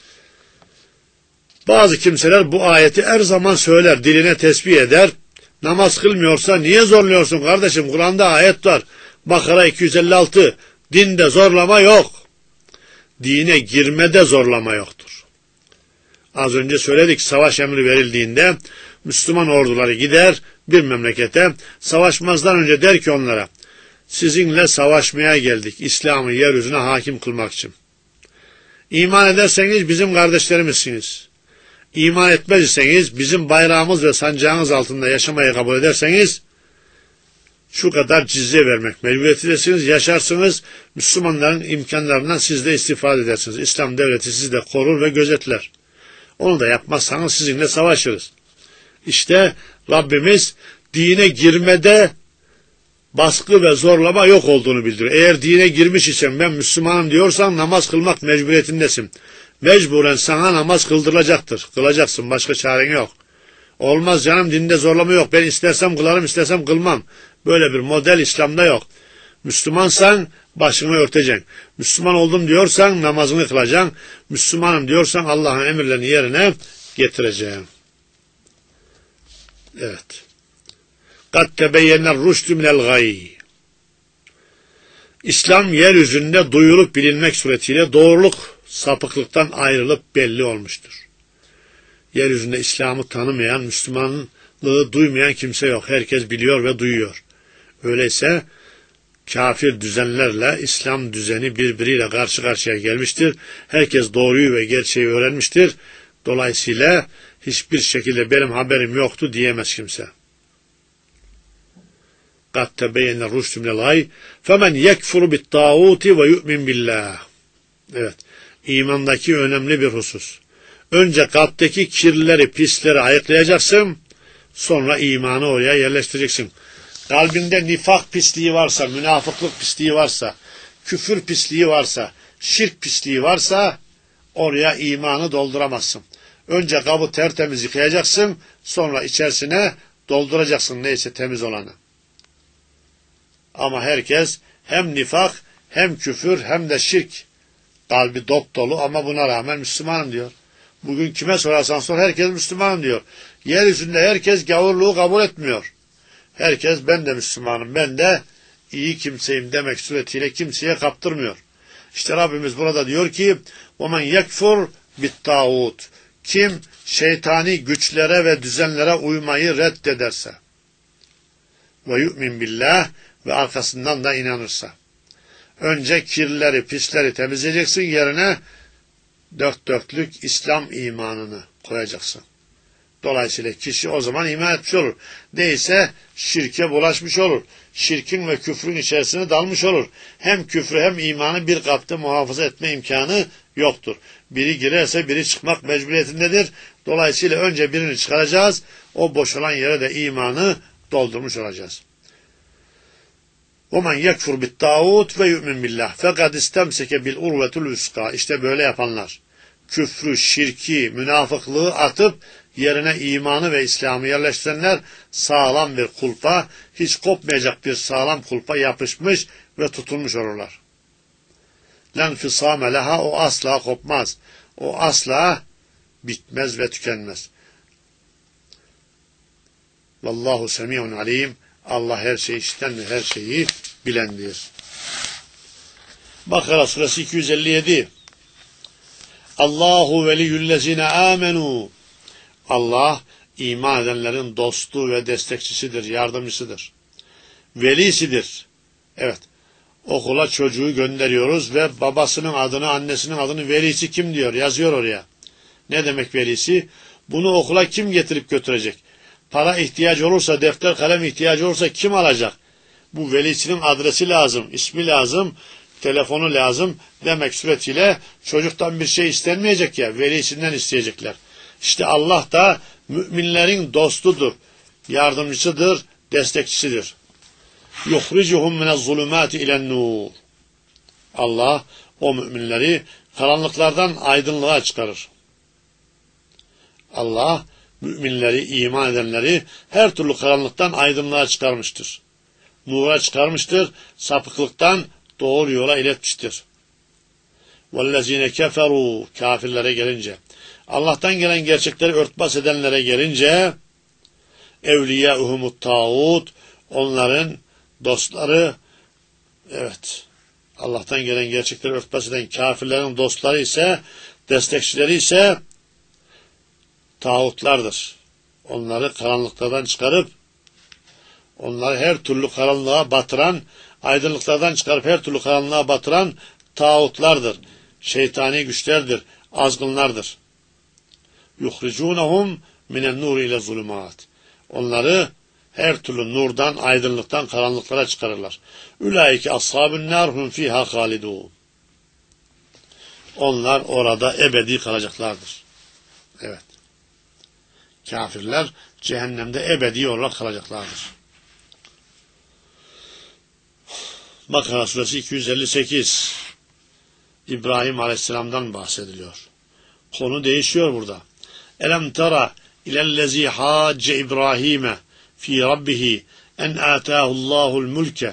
Speaker 1: Bazı kimseler bu ayeti her zaman söyler, diline tesbih eder. Namaz kılmıyorsa niye zorluyorsun kardeşim? Kur'an'da ayet var. Bakara 256. Dinde zorlama yok. Dine girmede zorlama yoktur. Az önce söyledik, savaş emri verildiğinde Müslüman orduları gider bir memlekete, savaşmazdan önce der ki onlara, sizinle savaşmaya geldik, İslam'ı yeryüzüne hakim kılmak için. İman ederseniz bizim kardeşlerimizsiniz. İman etmez iseniz, bizim bayrağımız ve sancağımız altında yaşamayı kabul ederseniz, şu kadar cizye vermek mecburiyetindesiniz, yaşarsınız, Müslümanların imkanlarından siz de istifade edersiniz. İslam devleti sizi de korur ve gözetler. Onu da yapmazsanız sizinle savaşırız. İşte Rabbimiz dine girmede baskı ve zorlama yok olduğunu bildiriyor. Eğer dine girmiş isen ben Müslümanım diyorsan namaz kılmak mecburiyetindesin. Mecburen sana namaz kıldırılacaktır. Kılacaksın, başka çaren yok. Olmaz canım, dinde zorlama yok. Ben istersem kılarım, istersem kılmam. Böyle bir model İslam'da yok. Müslümansan başını örteceksin. Müslüman oldum diyorsan namazını kılacaksın. Müslümanım diyorsan Allah'ın emirlerini yerine getireceksin. Evet. قَدْ تَبَيَّنَ الرُّشْدُ مِنَ الْغَيِّ. İslam yeryüzünde duyulup bilinmek suretiyle doğruluk sapıklıktan ayrılıp belli olmuştur. Yeryüzünde İslam'ı tanımayan, Müslümanlığı duymayan kimse yok. Herkes biliyor ve duyuyor. Öyleyse kafir düzenlerle İslam düzeni birbiriyle karşı karşıya gelmiştir. Herkes doğruyu ve gerçeği öğrenmiştir. Dolayısıyla hiçbir şekilde benim haberim yoktu diyemez kimse. قَدْ تَبَيَّنَ الرُّشْدُ مِنَ الْغَيِّ فَمَنْ يَكْفُرُ بِالطَّاغُوتِ وَيُؤْمِنْ بِاللّٰهِ. Evet, imandaki önemli bir husus. Önce kalpteki kirleri, pisleri ayıklayacaksın, sonra imanı oraya yerleştireceksin. Kalbinde nifak pisliği varsa, münafıklık pisliği varsa, küfür pisliği varsa, şirk pisliği varsa oraya imanı dolduramazsın. Önce kabı tertemiz yıkayacaksın, sonra içerisine dolduracaksın neyse temiz olanı. Ama herkes hem nifak, hem küfür, hem de şirk kalbi dop dolu ama buna rağmen Müslümanım diyor. Bugün kime sorarsan sor herkes Müslümanım diyor. Yeryüzünde herkes gavurluğu kabul etmiyor. Herkes ben de Müslümanım, ben de iyi kimseyim demek suretiyle kimseye kaptırmıyor. İşte Rabbimiz burada diyor ki وَمَنْ يَكْفُرْ بِالطَّاغُوتِ. Kim şeytani güçlere ve düzenlere uymayı reddederse وَيُؤْمِنْ بِاللّٰهِ ve arkasından da inanırsa. Önce kirleri, pisleri temizleyeceksin, yerine dört dörtlük İslam imanını koyacaksın. Dolayısıyla kişi o zaman iman etmiş olur. Değilse şirke bulaşmış olur. Şirkin ve küfrün içerisine dalmış olur. Hem küfrü hem imanı bir kalpte muhafaza etme imkanı yoktur. Biri girerse biri çıkmak mecburiyetindedir. Dolayısıyla önce birini çıkaracağız. O boşalan yere de imanı doldurmuş olacağız. وَمَنْ يَكْفُرْ بِالطَّاغُوتِ وَيُؤْمِنْ بِاللّٰهِ فَقَدْ اِسْتَمْسَكَ بِالْاُرْوَةُ الْوُسْقَى. İşte böyle yapanlar, küfrü, şirki, münafıklığı atıp yerine imanı ve İslam'ı yerleştirenler sağlam bir kulpa, hiç kopmayacak bir sağlam kulpa yapışmış ve tutulmuş olurlar. لَنْفِصَامَ لَهَا. O asla kopmaz. O asla bitmez ve tükenmez. Vallahu semiyun alim. Allah her şeyi işiten ve her şeyi bilendir. Bakara suresi 257. Allahu veliyyüllezine amenu. Allah iman edenlerin dostu ve destekçisidir, yardımcısıdır. Velisidir. Evet. Okula çocuğu gönderiyoruz ve babasının adını, annesinin adını, velisi kim diyor, yazıyor oraya. Ne demek velisi? Bunu okula kim getirip götürecek? Para ihtiyacı olursa, defter kalem ihtiyacı olursa kim alacak? Bu velisinin adresi lazım, ismi lazım, telefonu lazım demek suretiyle çocuktan bir şey istenmeyecek ya, velisinden isteyecekler. İşte Allah da müminlerin dostudur, yardımcısıdır, destekçisidir. yuhricuhum minez-zulumati ilen-nur. Allah o müminleri karanlıklardan aydınlığa çıkarır. Allah müminleri, iman edenleri her türlü karanlıktan aydınlığa çıkarmıştır. Nura çıkarmıştır, sapıklıktan doğru yola iletmiştir. وَالَّذ۪ينَ كَفَرُوا Kafirlere gelince, Allah'tan gelen gerçekleri örtbas edenlere gelince, اَوْلِيَاُهُمُ الطَّاغُوتُ Onların dostları, evet, Allah'tan gelen gerçekleri örtbas eden kafirlerin dostları ise, destekçileri ise tağutlardır. Onları karanlıklardan çıkarıp, onları her türlü karanlığa batıran, aydınlıklardan çıkarıp her türlü karanlığa batıran tağutlardır. Şeytani güçlerdir, azgınlardır. يُخْرِجُونَهُمْ مِنَ النُّورِ اِلَى الظُّلُمَاتِ Onları her türlü nurdan, aydınlıktan karanlıklara çıkarırlar. Ülaike ashabun nar hum fiha halidun. Onlar orada ebedi kalacaklardır. Evet. Kafirler cehennemde ebedi olarak kalacaklardır. Bakara suresi 258. İbrahim Aleyhisselam'dan bahsediliyor. Konu değişiyor burada. Elem tera ilellezî hâcce İbrahim'e fî rabbihi en âtâhullâhul mülke.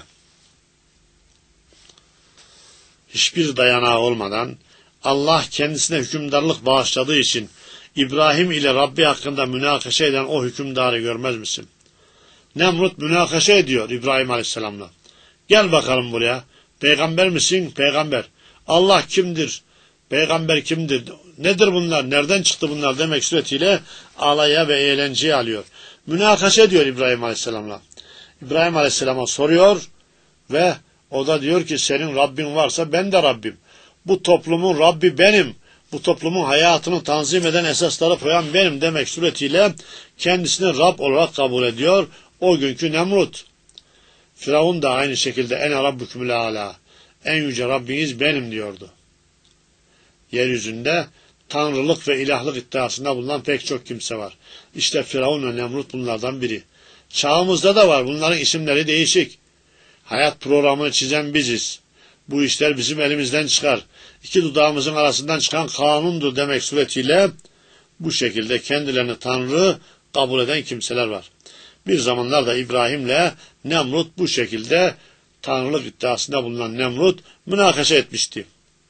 Speaker 1: Hiçbir dayanağı olmadan Allah kendisine hükümdarlık bağışladığı için İbrahim ile Rabbi hakkında münakaşa eden o hükümdarı görmez misin? Nemrut münakaşa ediyor İbrahim Aleyhisselam'la. Gel bakalım buraya. Peygamber misin? Peygamber. Allah kimdir? Peygamber kimdir? Nedir bunlar? Nereden çıktı bunlar demek suretiyle alaya ve eğlenceye alıyor. Münakaşa ediyor İbrahim Aleyhisselam'la. İbrahim Aleyhisselam'a soruyor ve o da diyor ki senin Rabbin varsa ben de Rabbim. Bu toplumun Rabbi benim. Bu toplumun hayatını tanzim eden esasları koyan benim demek suretiyle kendisini Rab olarak kabul ediyor. O günkü Nemrut. Firavun da aynı şekilde ene rabbükümül âlâ. En yüce Rabbiniz benim diyordu. Yeryüzünde tanrılık ve ilahlık iddiasında bulunan pek çok kimse var. İşte Firavun ve Nemrut bunlardan biri. Çağımızda da var. Bunların isimleri değişik. Hayat programını çizen biziz. Bu işler bizim elimizden çıkar. İki dudağımızın arasından çıkan kanundur demek suretiyle bu şekilde kendilerini Tanrı kabul eden kimseler var. Bir zamanlar da İbrahim'le Nemrut bu şekilde Tanrılık iddiasında bulunan Nemrut münakaşa etmişti.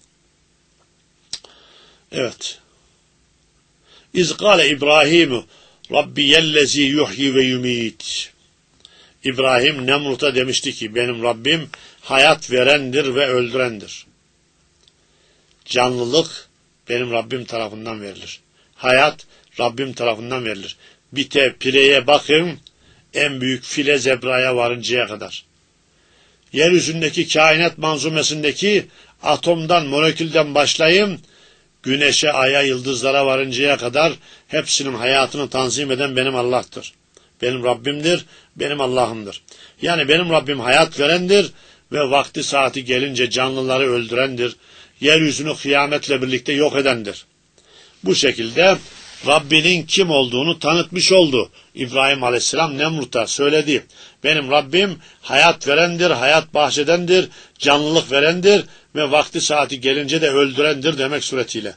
Speaker 1: Evet. İzgâle İbrahimu Rabbiyellezî yuhyi ve yumît. İbrahim Nemrut'a demişti ki benim Rabbim hayat verendir ve öldürendir. Canlılık benim Rabbim tarafından verilir. Hayat Rabbim tarafından verilir. Bite, pireye bakın en büyük file zebraya varıncaya kadar. Yeryüzündeki kainat manzumesindeki atomdan, molekülden başlayın, güneşe, aya, yıldızlara varıncaya kadar hepsinin hayatını tanzim eden benim Allah'tır. Benim Rabbimdir, benim Allah'ımdır. Yani benim Rabbim hayat verendir ve vakti saati gelince canlıları öldürendir. Yeryüzünü kıyametle birlikte yok edendir. Bu şekilde Rabbinin kim olduğunu tanıtmış oldu. İbrahim Aleyhisselam Nemrut'a söyledi. Benim Rabbim hayat verendir, hayat bahşedendir, canlılık verendir ve vakti saati gelince de öldürendir demek suretiyle.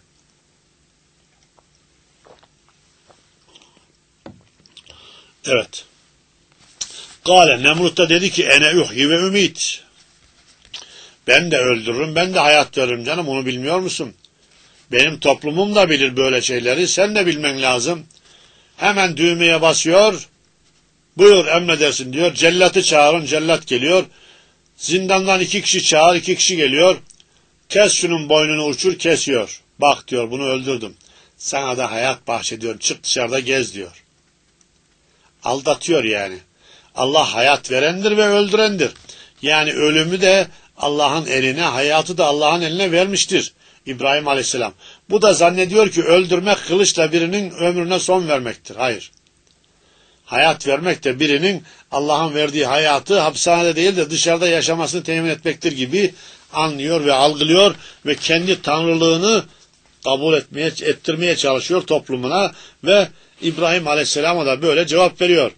Speaker 1: Evet. Kâle Nemrut da dedi ki ene uhyi ve ümit. Ben de öldürürüm, ben de hayat veririm canım, onu bilmiyor musun? Benim toplumum da bilir böyle şeyleri, sen de bilmen lazım. Hemen düğmeye basıyor, buyur emredersin diyor, cellatı çağırın, cellat geliyor. Zindandan 2 kişi çağır, 2 kişi geliyor. Kes şunun boynunu uçur, kesiyor. Bak diyor, bunu öldürdüm. Sana da hayat bahşediyorum, çık dışarıda gez diyor. Aldatıyor yani. Allah hayat verendir ve öldürendir. Yani ölümü de Allah'ın eline, hayatı da Allah'ın eline vermiştir İbrahim Aleyhisselam. Bu da zannediyor ki öldürmek kılıçla birinin ömrüne son vermektir. Hayır. Hayat vermek de birinin Allah'ın verdiği hayatı hapishanede değil de dışarıda yaşamasını temin etmektir gibi anlıyor ve algılıyor ve kendi tanrılığını kabul ettirmeye çalışıyor toplumuna ve İbrahim Aleyhisselam'a da böyle cevap veriyor.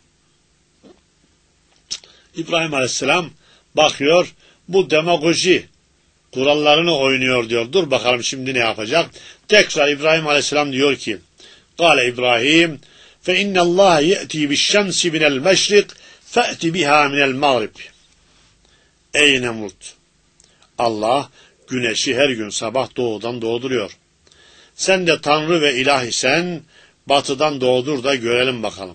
Speaker 1: İbrahim Aleyhisselam bakıyor, bu demagoji kurallarını oynuyor diyor. Dur bakalım şimdi ne yapacak? Tekrar İbrahim Aleyhisselam diyor ki, Kâle İbrahim, فَاِنَّ اللّٰهَ يَأْتِي بِالشَّمْسِ مِنَ الْمَشْرِقِ فَأْتِ بِهَا مِنَ الْمَغْرِبِ. Ey Nemrut! Allah güneşi her gün sabah doğudan doğduruyor. Sen de Tanrı ve ilah isen batıdan doğdur da görelim bakalım.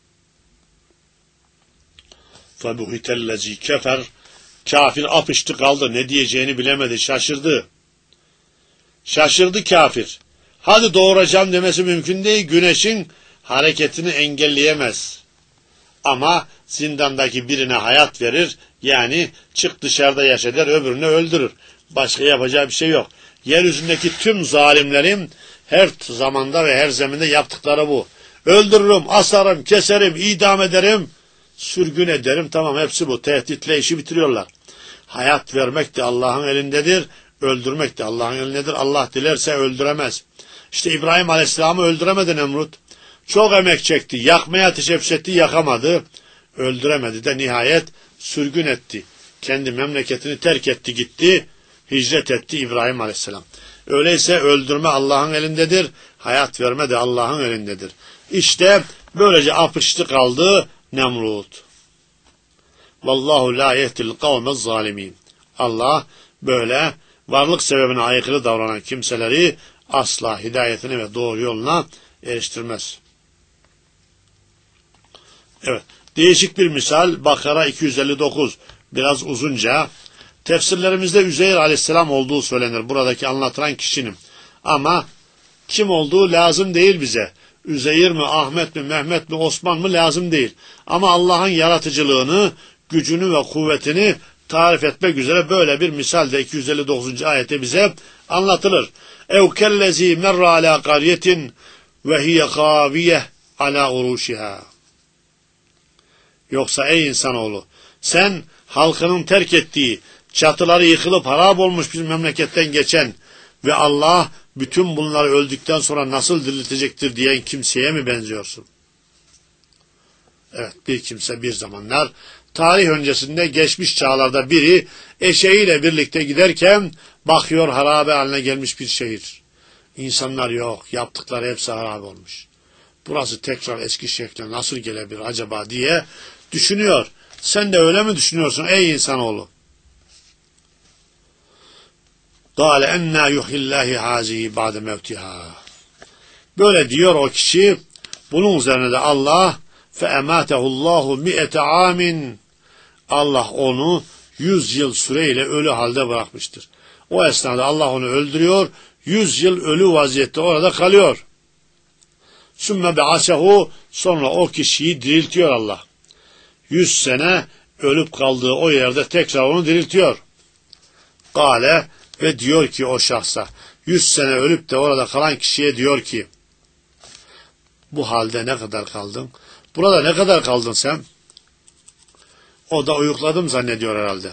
Speaker 1: فَبُهِتَ الَّذ۪ي كَفَرْ Kafir apıştı kaldı. Ne diyeceğini bilemedi. Şaşırdı. Şaşırdı kafir. Hadi doğuracağım demesi mümkün değil. Güneşin hareketini engelleyemez. Ama zindandaki birine hayat verir. Yani çık dışarıda yaşa der, öbürünü öldürür. Başka yapacağı bir şey yok. Yeryüzündeki tüm zalimlerin her zamanda ve her zeminde yaptıkları bu. Öldürürüm, asarım, keserim, idam ederim, sürgün ederim. Tamam, hepsi bu. Tehditle işi bitiriyorlar. Hayat vermek de Allah'ın elindedir. Öldürmek de Allah'ın elindedir. Allah dilerse öldüremez. İşte İbrahim Aleyhisselam'ı öldüremedi Nemrut. Çok emek çekti. Yakmaya teşebbüs etti, yakamadı. Öldüremedi de nihayet sürgün etti. Kendi memleketini terk etti, gitti. Hicret etti İbrahim Aleyhisselam. Öyleyse öldürme Allah'ın elindedir. Hayat verme de Allah'ın elindedir. İşte böylece apıştı kaldı Nemrut. Vallahu la yehdil kavmez zalimin. Allah böyle varlık sebebine aykırı davranan kimseleri asla hidayetine ve doğru yoluna eriştirmez. Evet. Değişik bir misal Bakara 259. Biraz uzunca. Tefsirlerimizde Üzeyr Aleyhisselam olduğu söylenir. Buradaki anlatılan kişinin. Ama kim olduğu lazım değil bize. Üzeyr mi, Ahmet mi, Mehmet mi, Osman mı lazım değil. Ama Allah'ın yaratıcılığını, gücünü ve kuvvetini tarif etmek üzere böyle bir misalde 259. ayette bize anlatılır. اَوْ كَلَّذ۪ي مَرَّ عَلَى قَرْيَةٍ وَهِيَ خَاوِيَةٍ عَلَى عُرُوشِهَا. Yoksa ey insanoğlu, sen halkının terk ettiği, çatıları yıkılıp harap olmuş bir memleketten geçen ve Allah bütün bunları öldükten sonra nasıl diriltecektir diyen kimseye mi benziyorsun? Evet, bir kimse bir zamanlar tarih öncesinde geçmiş çağlarda biri eşeğiyle birlikte giderken bakıyor harabe haline gelmiş bir şehir. İnsanlar yok, yaptıkları hepsi harabe olmuş. Burası tekrar eski şekline nasıl gelebilir acaba diye düşünüyor. Sen de öyle mi düşünüyorsun ey insanoğlu? قَالَ اَنَّا يُحْيِ اللّٰهِ هَذِهِ بَعْدَ مَوْتِهَا. Böyle diyor o kişi. Bunun üzerine de Allah فَاَمَاتَهُ اللّٰهُ مِئَةَ عَامٍ. Allah onu 100 yıl süreyle ölü halde bırakmıştır. O esnada Allah onu öldürüyor. 100 yıl ölü vaziyette orada kalıyor. ثُمَّ بَعَسَهُ. Sonra o kişiyi diriltiyor Allah. 100 sene ölüp kaldığı o yerde tekrar onu diriltiyor. Kale ve diyor ki o şahsa, 100 sene ölüp de orada kalan kişiye diyor ki, bu halde ne kadar kaldın? Burada ne kadar kaldın sen? O da uyukladım zannediyor herhalde.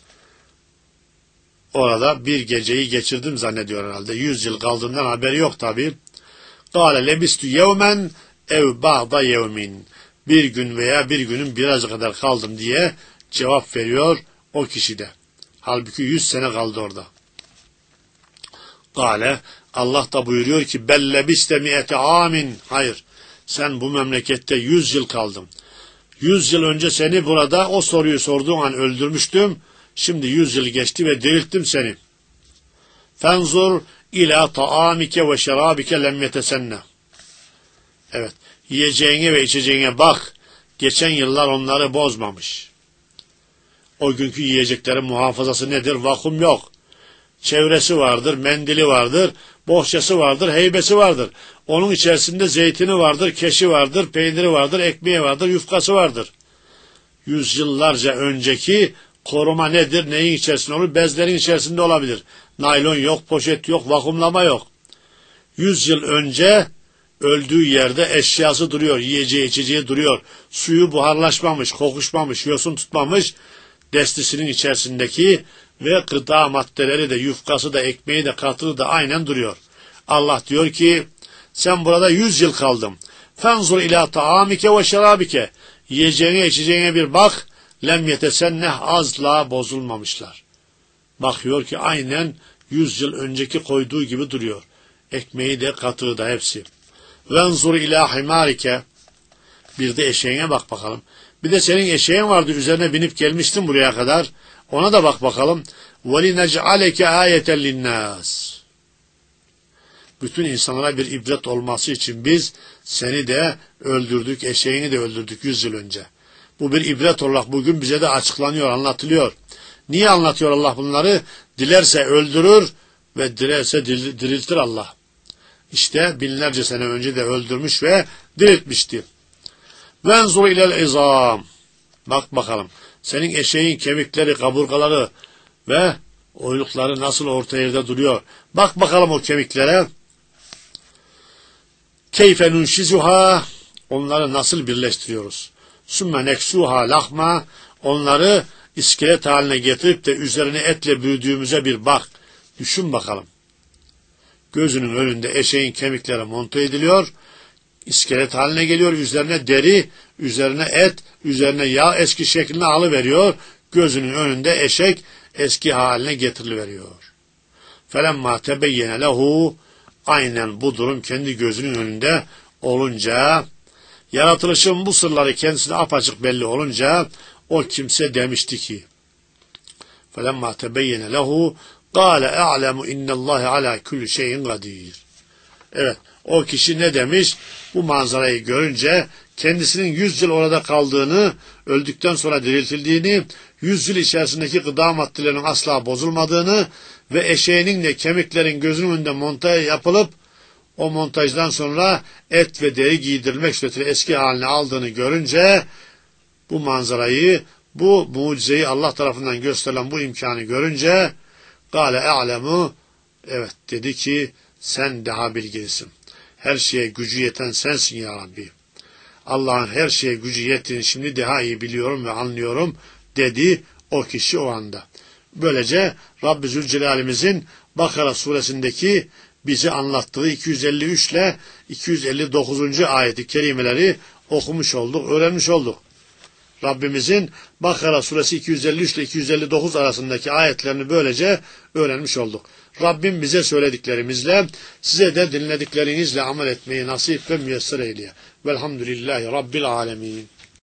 Speaker 1: Orada bir geceyi geçirdim zannediyor herhalde. 100 yıl kaldığından haberi yok tabi. Kale lebistü yevmen ev ba'da yevmin. Bir gün veya bir günün biraz kadar kaldım diye cevap veriyor o kişi de. Halbuki 100 sene kaldı orada. Kale, Allah da buyuruyor ki bellebiste mi'ete amin. Hayır, sen bu memlekette 100 yıl kaldın. 100 yıl önce seni burada o soruyu sorduğun an öldürmüştüm. Şimdi 100 yıl geçti ve dirilttim seni. Fenzur ila taamike ve şerabike lem yetesenne. Evet, yiyeceğine ve içeceğine bak. Geçen yıllar onları bozmamış. O günkü yiyeceklerin muhafazası nedir? Vakum yok. Çevresi vardır, mendili vardır, bohçası vardır, heybesi vardır. Onun içerisinde zeytini vardır, keşi vardır, peyniri vardır, ekmeği vardır, yufkası vardır. Yüzyıllarca önceki koruma nedir? Neyin içerisinde olur? Bezlerin içerisinde olabilir. Naylon yok, poşet yok, vakumlama yok. 100 yıl önce öldüğü yerde eşyası duruyor, yiyeceği içeceği duruyor. Suyu buharlaşmamış, kokuşmamış, yosun tutmamış. Destisinin içerisindeki ve gıda maddeleri de, yufkası da, ekmeği de, katığı da aynen duruyor. Allah diyor ki, sen burada 100 yıl kaldın. Fenzur ila taamike ve şerabike. Yiyeceğine, içeceğine bir bak. Lem yetesenneh, asla bozulmamışlar. Bakıyor ki aynen 100 yıl önceki koyduğu gibi duruyor. Ekmeği de, katığı da hepsi. Venzur ila himarike. Bir de eşeğine bak bakalım. Bir de senin eşeğin vardı, üzerine binip gelmiştin buraya kadar. Ona da bak bakalım. وَلِنَجْعَلَكَ آيَةً لِلنَّاسِ Bütün insanlara bir ibret olması için biz seni de öldürdük, eşeğini de öldürdük 100 yıl önce. Bu bir ibret olarak bugün bize de açıklanıyor, anlatılıyor. Niye anlatıyor Allah bunları? Dilerse öldürür ve dilerse diriltir Allah. İşte binlerce sene önce de öldürmüş ve diriltmişti. وَاَنْزُرْ اِلَى الْاِظَامِ Bak bakalım, senin eşeğin kemikleri, kaburgaları ve oylukları nasıl orta yerde duruyor. Bak bakalım o kemiklere. كَيْفَ نُنْشِزُهَا Onları nasıl birleştiriyoruz? ثُمَّ نَكْسُوهَا لَحْمًا Onları iskelet haline getirip de üzerine etle büyüdüğümüze bir bak. Düşün bakalım. Gözünün önünde eşeğin kemikleri monte ediliyor. İskelet haline geliyor. Üzerine deri, üzerine et, üzerine yağ eski şeklini alıveriyor. Gözünün önünde eşek eski haline getiriveriyor. فَلَمَّا تَبَيَّنَ لَهُ Aynen bu durum kendi gözünün önünde olunca, yaratılışın bu sırları kendisine apaçık belli olunca, o kimse demişti ki, فَلَمَّا تَبَيَّنَ لَهُ قَالَ اَعْلَمُ اِنَّ اللّٰهِ عَلَى كُلِّ شَيْءٍ قَدِيرٍ Evet, o kişi ne demiş? Bu manzarayı görünce, kendisinin 100 yıl orada kaldığını, öldükten sonra diriltildiğini, 100 yıl içerisindeki gıda maddelerinin asla bozulmadığını ve eşeğinin de kemiklerin gözünün önünde montaj yapılıp, o montajdan sonra et ve deri giydirilmek suretiyle eski haline aldığını görünce, bu manzarayı, bu mucizeyi Allah tarafından gösterilen bu imkanı görünce, قَالَ اَعْلَمُ Evet dedi ki, sen daha bilgilisin. Her şeye gücü yeten sensin ya Rabbi. Allah'ın her şeye gücü yettiğini şimdi daha iyi biliyorum ve anlıyorum dedi o kişi o anda. Böylece Rabbi Zülcelal'imizin Bakara suresindeki bizi anlattığı 253 ile 259. ayeti kerimeleri okumuş olduk, öğrenmiş olduk. Rabbimizin Bakara suresi 253 ile 259 arasındaki ayetlerini böylece öğrenmiş olduk. Rabbim bize söylediklerimizle, size de dinlediklerinizle amel etmeyi nasip ve müyesser eyleye. Velhamdülillahi Rabbil alemin.